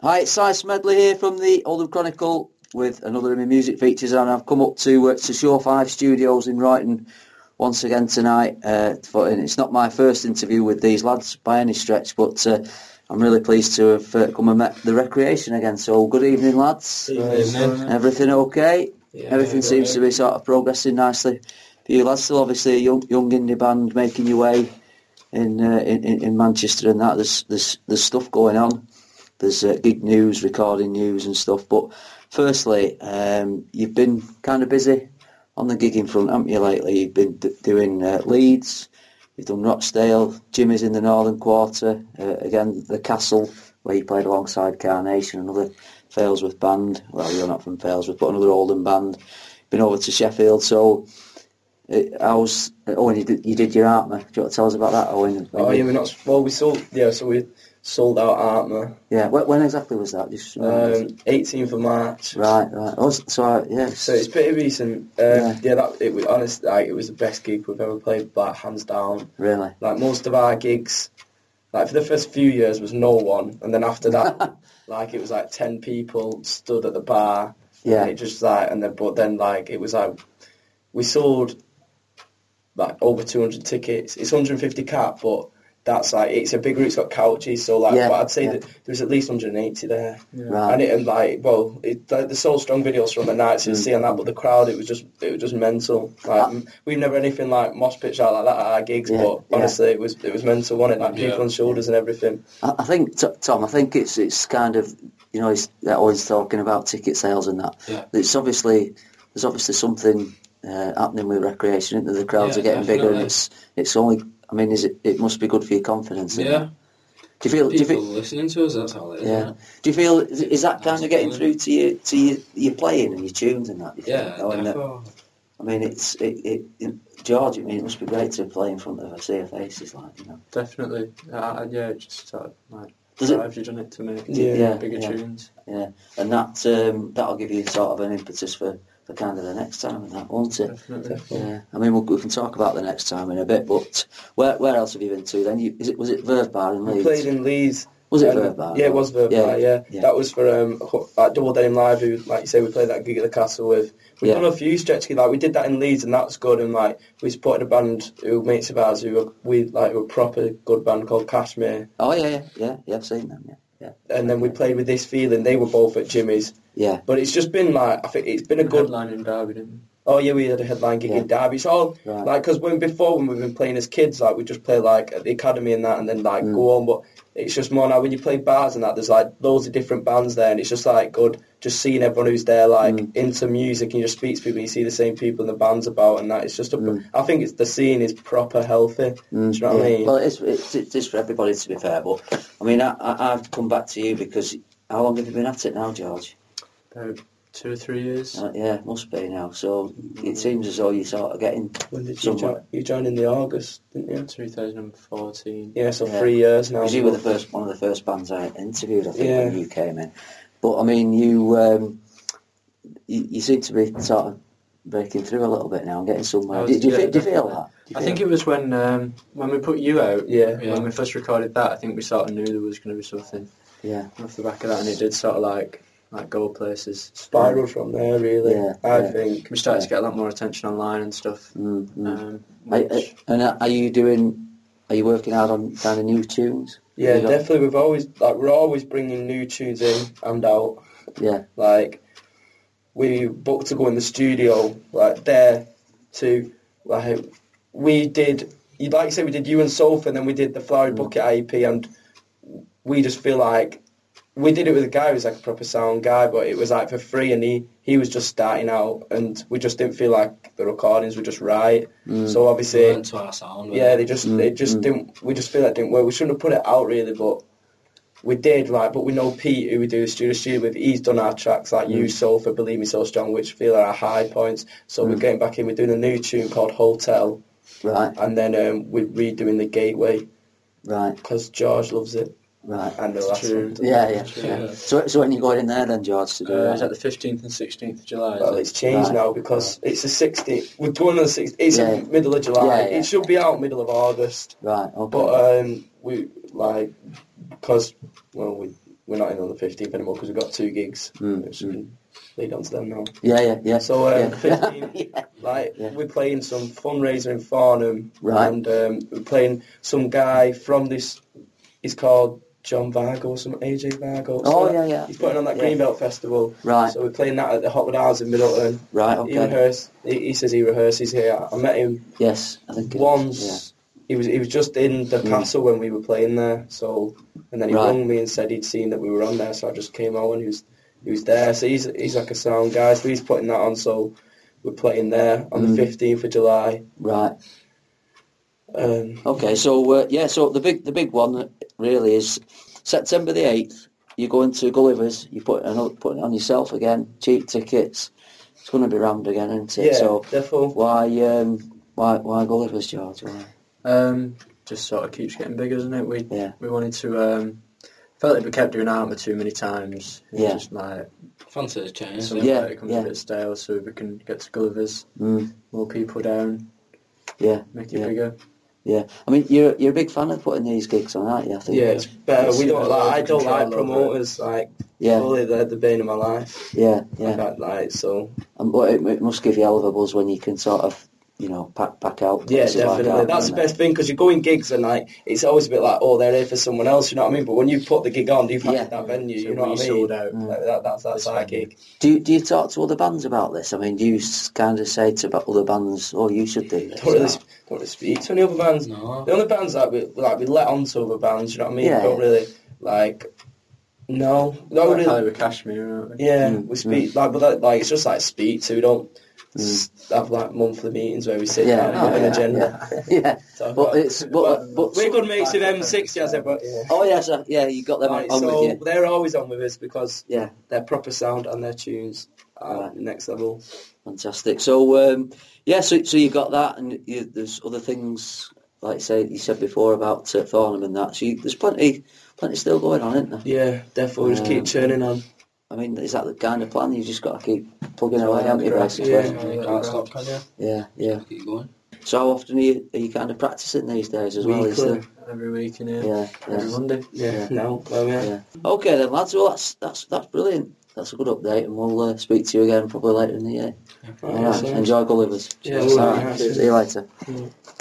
Hi, it's Si Smedley here from the Oldham Chronicle with another of my music features, and I've come up to Show 5 Studios in Brighton once again tonight. And it's not my first interview with these lads by any stretch, but I'm really pleased to have come and met the Recreation again. So good evening, lads. Good evening. Everything okay? Yeah, Everything seems to be sort of progressing nicely for you lads. Still obviously a young indie band making your way in Manchester, and that there's stuff going on. There's gig news, recording news and stuff. But firstly, you've been kind of busy on the gigging front, haven't you, lately? You've been doing Leeds, you've done Rochdale, Jimmy's in the Northern Quarter, again, the Castle, where you played alongside Carnation, another Failsworth band. Well, you're not from Failsworth, but another Oldham band. Been over to Sheffield, so... Owen, you did your Artma. Do you want to tell us about that, Owen? We sold out Artma. Yeah, when exactly was that? 18th of March. Right. Oh, so it's pretty recent. It was honest. Like, it was the best gig we've ever played, like, hands down. Really? Like, most of our gigs, like, for the first few years was no one, and then after that, like, it was like 10 people stood at the bar. Yeah. And it just like, it was like, we sold like over 200 tickets. It's 150 cap, but that's like, it's a big room, it's got couches, so like, but I'd say that there's at least 180 there. Yeah. Right. There's so strong videos from the nights you'll see on that, but the crowd, it was just mental. Like, we've never anything like mosh pitch out like that at our gigs, but honestly, it was mental, wasn't it? Like, people on shoulders and everything. I think, Tom, it's kind of, he's always talking about ticket sales and that. Yeah. There's obviously something happening with Recreation, isn't there? The crowds are getting bigger, and it's only. I mean, it must be good for your confidence. Yeah. Do you feel listening to us? That's all it is. Yeah. Isn't it? Do you feel is that kind of getting through to your playing and your tunes and that? I mean, George. I mean, it must be great to play in front of a sea of faces, like, Definitely. It just sort of like drives you, doesn't it, to make bigger tunes. Yeah, and that'll give you sort of an impetus for kind of the next time and that, won't it? Definitely. Yeah. I mean, we can talk about the next time in a bit, but where else have you been to then? Was it Verve Bar in Leeds? We played in Leeds. Was it Verve Bar? Yeah, it was Verve Bar, yeah. That was for Double Denim Live, who, like you say, we played that gig at the Castle with. We've done a few stretch gigs, like we did that in Leeds and that was good, and like we supported a band who mates of ours who were a proper good band called Kashmir. Oh yeah, I've seen them, yeah. And then we played with This Feeling. They were both at Jimmy's. Yeah. But it's just been like, I think it's been a good headline in Derby, didn't we? Oh yeah, we had a headline gig in Derby. It's all like, because when we've been playing as kids, like we just play like at the academy and that, and then like go on. But it's just more now when you play bars and that, there's like loads of different bands there, and it's just like good just seeing everyone who's there like into music, and you just speak to people and you see the same people in the band's about, and that it's just I think the scene is proper healthy. Do you know what I mean? Well, it's for everybody, to be fair. But I mean, I've come back to you because how long have you been at it now, George? About 2 or 3 years. Must be now. So it seems as though you're sort of getting. When did you joined in the August, didn't you? 2014. Yeah, so 3 years now. Because you were one of the first bands I interviewed, I think, when you came in. But I mean, you seem to be sort of breaking through a little bit now and getting somewhere. Do you feel that? I think it was when we put You Out. Yeah. When we first recorded that, I think we sort of knew there was going to be something. Yeah. Off the back of that, and it did sort of like go places. Spiral from there, really. I think we started to get a lot more attention online and stuff. And are you working out on kind of new tunes? Yeah, definitely. We're always bringing new tunes in and out. Yeah. Like, we booked to go in the studio, like, there to, like, we did, like you said, we did You and Sofa, and then we did the Flowery Bucket IEP, and we just feel like, we did it with a guy who's like a proper sound guy, but it was like for free, and he was just starting out, and we just didn't feel like the recordings were just right. So obviously, to our sound, they just didn't. We just feel that didn't work. We shouldn't have put it out really, but we did. Like, but we know Pete, who we do the studio with. He's done our tracks like You, Sofa, Believe Me So Strong, which feel are our high points. So we're getting back in. We're doing a new tune called Hotel, right? And then we're redoing the Gateway, right? Because George loves it. Right. And the last one. Yeah. So when you go in there then, George, to do that? Is that the 15th and 16th of July? Well, it's changed now because it's the 16th. We're going on the 16th. It's in middle of July. It should be out middle of August. Right, okay. But we, like, because, well, we we're not in on the 15th anymore because we've got 2 gigs, which we can lead on to them now. Yeah. So yeah. 15th, we're playing some fundraiser in Farnham, Right. and we're playing some guy from this. He's called John Vargo, some AJ Vargo. Oh, yeah. He's putting on that Greenbelt Festival. Right. So we're playing that at the Hotwood Arms in Middleton. Right, He okay. rehearsed. He says he rehearses here. I met him Yes, I think once. He was just in the castle when we were playing there. So, and then he Right. rung me and said he'd seen that we were on there. So I just came out and he was there. So he's like a sound guy. So he's putting that on. So we're playing there on the 15th of July. Right. Okay, so so the big one really is September the 8th. You're going to Gulliver's. You're putting it on yourself again. Cheap tickets. It's going to be rammed again, isn't it? Yeah, so definitely. why Gulliver's, George? Why? Just sort of keeps getting bigger, doesn't it? We wanted to. Felt like we kept doing Armour too many times. It was just like Fancy a change. it becomes a bit stale, so we can get to Gulliver's, more people down, make it bigger. Yeah, I mean you're a big fan of putting these gigs on, aren't you? I think. Yeah, it's better. We don't like. I don't Control like over promoters. Fully they're the bane of my life. Yeah. So. And it must give you a hell of a buzz when you can sort of, pack out. Yeah, places like definitely. that, That's the isn't best thing because you go in gigs and it's always a bit like, oh, they're here for someone else. You know what I mean? But when you put the gig on, you've had that venue. You know what I mean? Sold out. That's our gig. Do you talk to other bands about this? I mean, do you kind of say to other bands, "Oh, you should do this"? Don't really speak to any other bands. No. The only bands that we let on to other bands. You know what I mean? Yeah, We don't really No, not Like really. Holly with Kashmir, aren't we? Yeah, we speak it's just speak to. We don't have monthly meetings where we sit down and have an agenda. Yeah. Talk But about- it's but we're good mates with M60, as ever. Yeah. oh yes, you got them on So with you. they're always on with us because Yeah, their proper sound and their tunes are next level. fantastic. So so you got that, and there's other things like you said before about Thornham and that. So there's plenty still going on, isn't there? Yeah, definitely. Just keep churning on. I mean, is that the kind of plan? You just got to keep plugging away, haven't you, Yeah, basically? you can't stop, can you? Yeah. Keep going. So how often are you kind of practicing these days as well? Weekly. Every week in here. Yeah. Every Monday. Yeah, no, well, yeah. Yeah. Okay then, lads. Well, that's brilliant. That's a good update, and we'll speak to you again probably later in the year. All right. so- Enjoy Gulliver's. Yeah, All all right. right. See you later. Yeah.